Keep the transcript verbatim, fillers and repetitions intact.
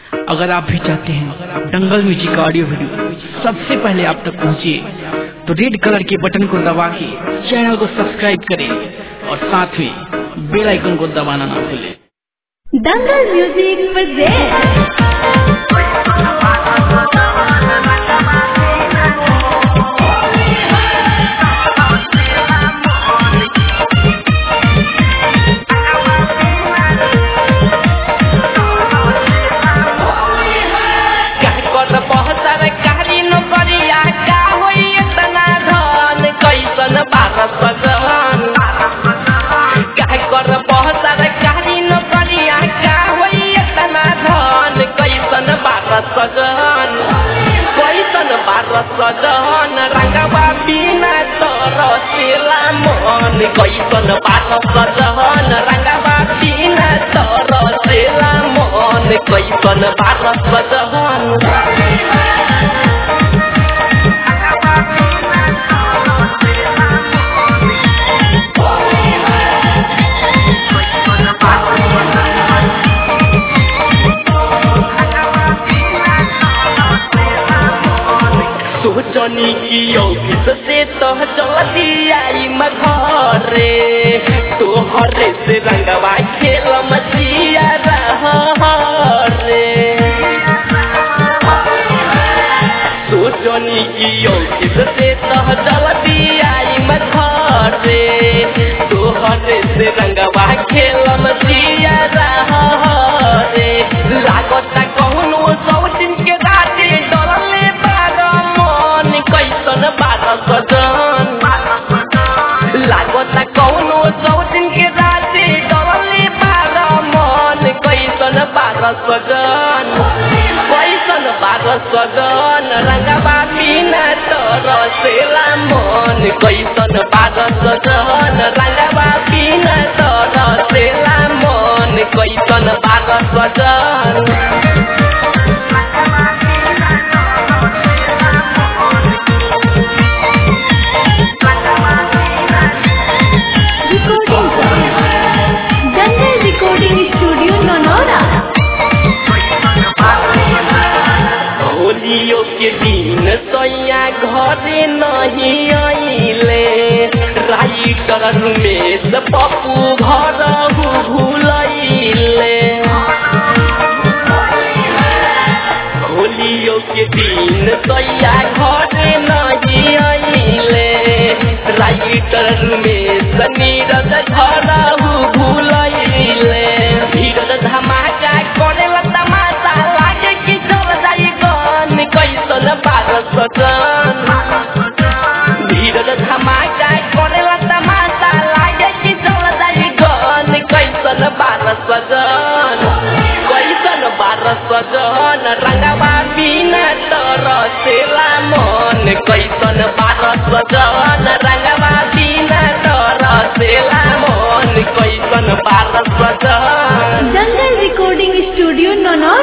अगर आप भी चाहते हैं दंगल म्यूजिक का ऑडियो वीडियो सबसे पहले आप तक पहुंचे, तो रेड कलर के बटन को दबा के चैनल को सब्सक्राइब करें और साथ में बेल आइकन को दबाना ना भूलें। दंगल म्यूजिक प्रेजेंट सजन कैसन बार सजन रंगवा बिना तरसेला मन, कैसन बार सजन रंगवा बिना तरसेला मन, कैसन बार सजन सोचनी की ऑफिस से तो जल्दी आई मघरे, तोहरे से रंगवा खेल मचिया रे। सोचनी की ऑफिस से तो जल्दी आई मघरे, तोहरे से रंगवा खेल मचिया रे। लागत कहूँ सौ दिन के राते डरले कैसन बार सजन, लागत कौनो सौ दिन के राते डरले बार मन, कैसन बार सजन कैसन बार सजन रंगवा बिना तरसेला मन, कैसन बार सजन रंगवा बिना तरसेला मन, कैसन बार सजन। होलियो के दिन सैया घरे नहीं आइले, राइटर रमेश पप्पू घर भूलैले। होलियो के दिन सैया घरे नहीं आइले, राइटर रमेश नीरज घर भूलैले। धीरज धमाका करेला तमाशा लागे कि चल जाई गन, कैसन बार सजन धीरज धमाका करेला तमाशा लागे कि चल जाई गन, कैसन बार सजन कैसन बार सजन रंगवा बिना तरसेला मन, कैसन बार सजन रंगवा बिना तरसेला मन, कैसन बार सजन। Dangal recording studio Naunaura.